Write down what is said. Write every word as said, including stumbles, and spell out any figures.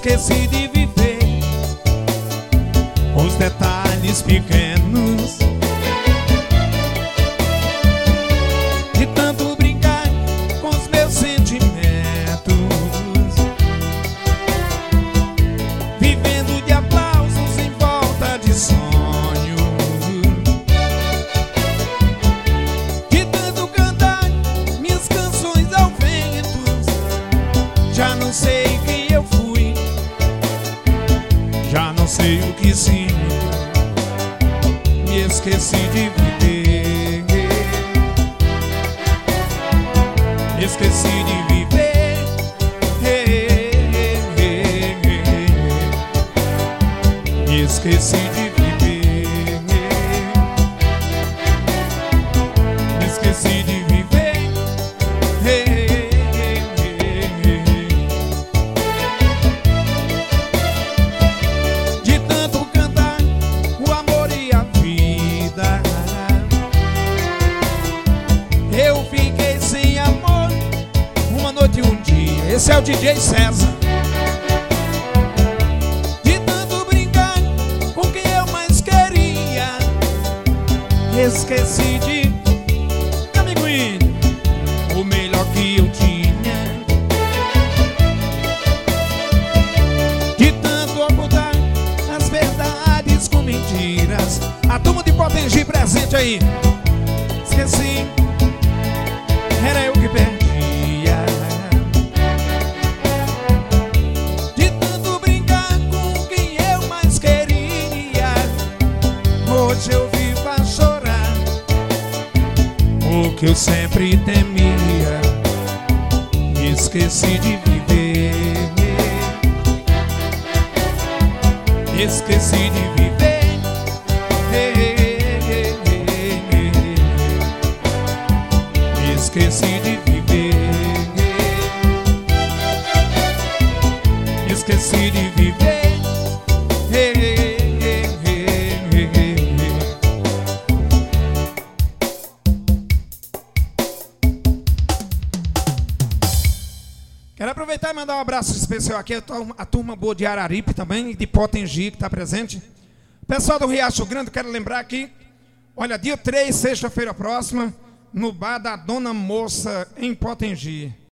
esqueci de viver os detalhes pequenos, de tanto brincar com os meus sentimentos, vivendo de aplausos em volta de sonhos, de tanto cantar minhas canções ao vento. Já não sei quem eu fui, já não sei o que sinto, me esqueci de viver, esqueci de viver, esqueci de viver, esqueci de viver, de tanto cantar o amor e a vida, eu fiquei sem amor uma noite e um dia. Esse é o D J César. De tanto brincar com quem eu mais queria, esqueci de, meu amigo índio, o melhor que eu tinha. De tanto ocultar as verdades com mentiras. A turma de Potengi presente aí. Esqueci, era eu que perdia. De tanto brincar com quem eu mais queria, hoje eu vivo a chorar, o que eu sempre temia. Esqueci de viver, esqueci de viver, esqueci de viver, esqueci de viver. Quero aproveitar e mandar um abraço especial aqui a turma boa de Araripe também, e de Potengi, que está presente. Pessoal do Riacho Grande, quero lembrar aqui, olha, dia três, sexta-feira próxima, no bar da Dona Moça, em Potengi.